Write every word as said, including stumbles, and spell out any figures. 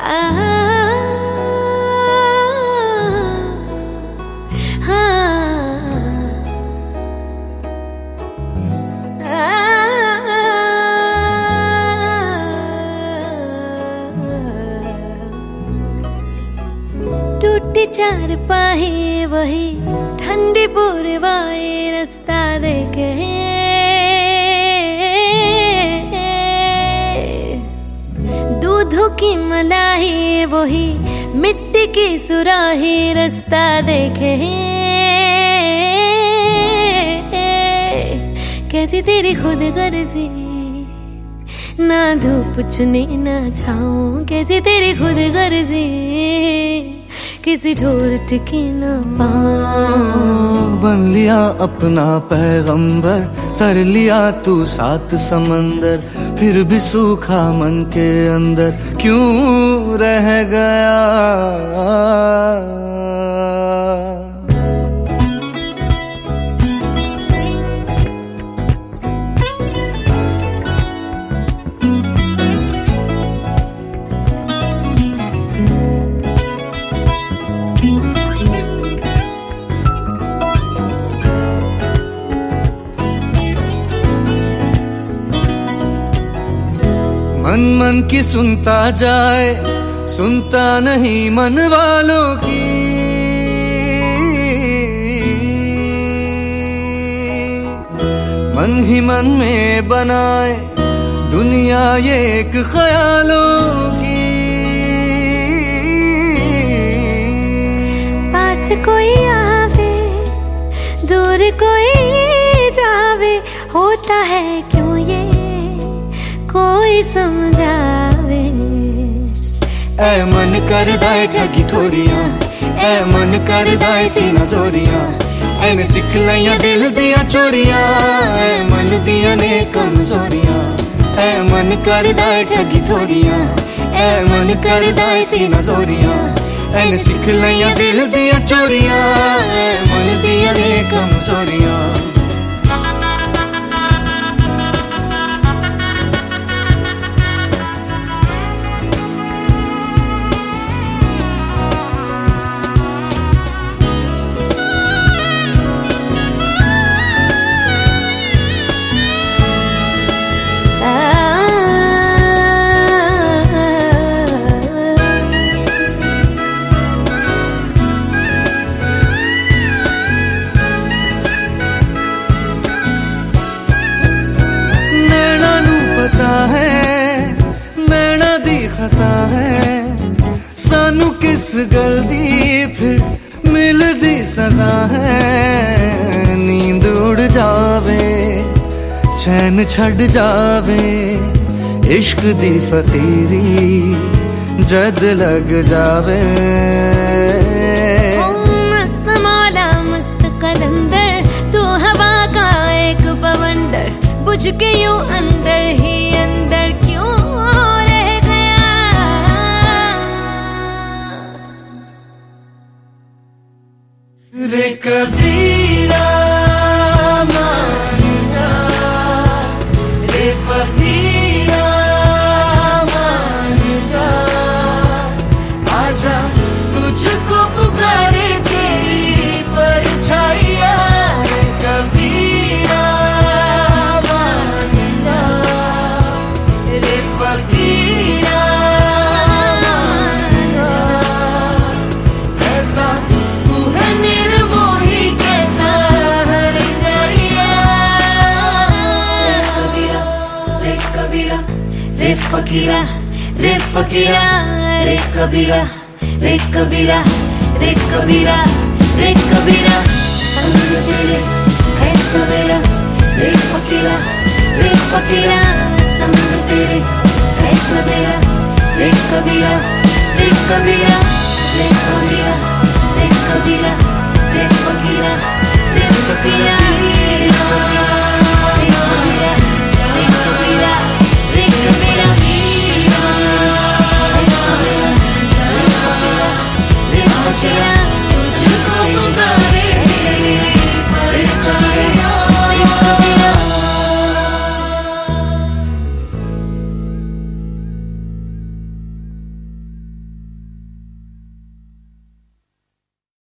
टूटी चार पाही वही ठंडी पूर्वाए रास्ता देखे, दूधों की मलाई वही मिट्टी की सुराही रास्ता देखे। कैसी तेरी खुद गर्जी, ना धूप चुनी ना छाऊं, कैसी तेरी खुद गर्जी, किसी ठोर टिकी ना पाऊं। बन लिया अपना पैगंबर, तर लिया तू सात समंदर, फिर भी सूखा मन के अंदर क्यों रह गया। मन मन की सुनता जाए, सुनता नहीं मन वालों की। मन ही मन में बनाए दुनिया ये एक ख्यालों की। पास कोई आवे दूर कोई जावे, होता है क्यों ये कोई समझावे। ऐ मन कर दाए ठगी ठोरियां, ऐ मन कर दाए सीना जोरियां, ऐने सिख लिया दिल दिया चोरियां, ऐ मन दिया ने कमजोरियां। ऐ मन कर दाए ठगी ठोरियां, ऐ मन कर दाए सीना जोरियां, ऐने सिख लिया दिल दिया चोरियां, ऐ मन दिया ने कमजोरियां। नैना दी खता है सानू किस गल दी फिर मिलदी सजा है। नींद उड़ जावे चैन छड़ जावे, इश्क दी फकीरी जद लग जावे। मस्त मौला मस्त कलंदर, तू हवा का एक बवंडर, बुझ के यूं अंदर ही अंदर क्यों रह गया। रे कबीरा मान जा, रे फकीरा मान जा, आजा तुझको पुकारे तेरी परछाइयां। रे कबीरा रे फकीरा रे फकीरा रे कबीरा रे कबीरा रे कबीरा रे कबीरा, संग तेरे है सवेरा। रे फकीरा रे फकीरा संग तेरे है सवेरा। रे कबीरा रे कबीरा रे कबीरा रे कबीरा रे फकीरा रे फकीरा।